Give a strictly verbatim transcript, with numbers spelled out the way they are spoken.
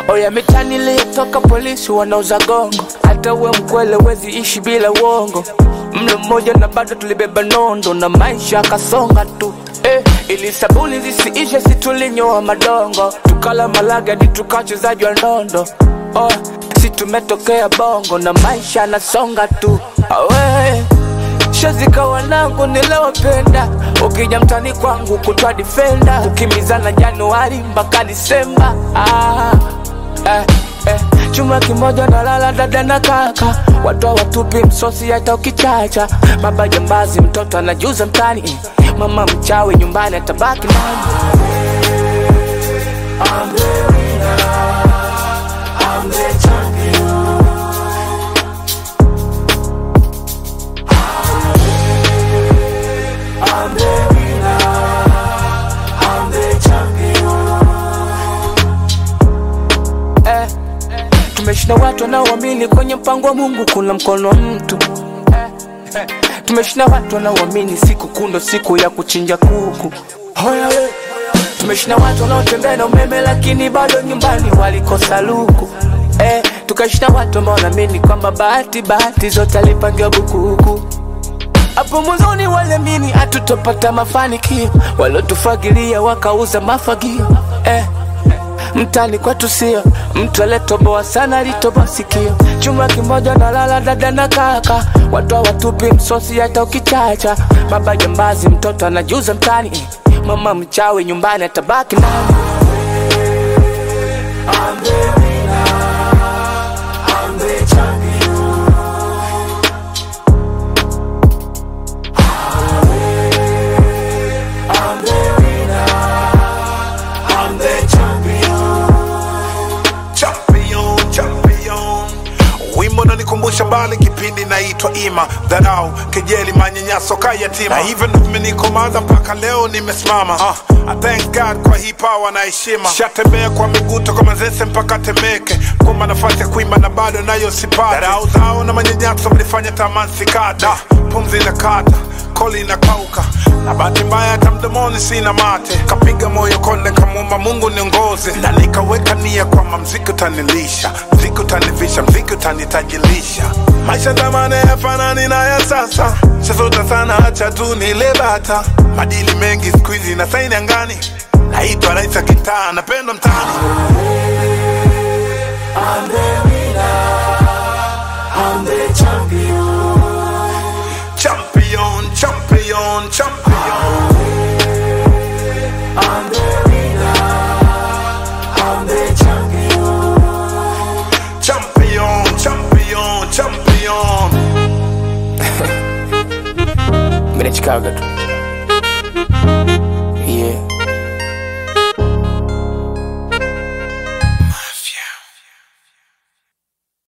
Oya mitani liyotoka polisi wanauza gongo. Hata uwe mkwele wezi ishi bila uongo. Mlo mmoja na bado tulibeba nondo. Na maisha kasonga tu eh, ili sabuni zisiishe situlinyoa madongo. Tukala malaga di tukachezaji wa ndondo. Oh, si tumetokea bongo. Na maisha nasonga tu awe shazika wanangu nilewapenda. Ukija mtani kwangu kutwa defender. Ukimizana Januari mpaka Disemba. Ah, eh, eh. Chuma kimoja na lala dada na kaka. Watu watupi msosi hata ukichacha. Baba jambazi mtoto anajuza mtani. Mama mchawi nyumbani atabaki nani. I'm the winner, I'm the champion. I'm the winner, I'm the champion. Eh, tumeshinda watu wanaoamini kwenye mpango wa Mungu kuna mkono mtu. Eh, eh, tumeshinda watu wanaoamini siku kundo siku ya kuchinja kuku. Hoya we, tumeshinda watu wanaotembea na umeme lakini bado nyumbani walikosa luku. Eh, tukashinda watu ambao wanaamini kwamba bahati bahati zote alipangiwa bukuku. Hapo mwanzoni waliamini hatutopata mafanikio. Walotufagilia wakauza mafagio. Eh, mtani kwetu sio mtu aletoboa sana alitoboa sikio. Chuma kimoja na lala dada na kaka. Watu watupi msosi hata ukichacha. Baba jambazi mtoto anajuza mtani. Mama mchawi nyumbani atabaki nani. I'm the winner, I'm the champion. I'm the winner, I'm the champion. Champion, champion. Wimbo unanikumbusha bali kipindi naitwa Ima. Dharau, kejeli, manyanyaso kayatima. Na hivyo ndio nikomaza mpaka leo nimesimama. uh, I thank God kwa hii power na heshima. Shatembea kwa miguu toka Manzese mpaka Temeke. Kumba nafasi ya kuimba na bado nayo sipati. Dharau zao na manyanyaso mlifanya tamani sikata. Pumzi na kata, koli na kauka. Na bahati mbaya hata mdomoni sina mate. Kapiga moyo konde kamwomba Mungu niongoze. Na nikaweka nia kwamba mziki utanilisha, mziki utanivisha, mziki utanitajilisha. Maisha zamani yafanani na ya sasa. Shazota sana hacha tu nilebata. Madili mengi squeezy na saini angani. Naitwa Raisa Kitaa napenda mtani. I'm the winner, I'm the champion. Champion, champion, champion. I'm the winner, I'm the champion. Champion, champion, champion. Mimi ni Chicago tu.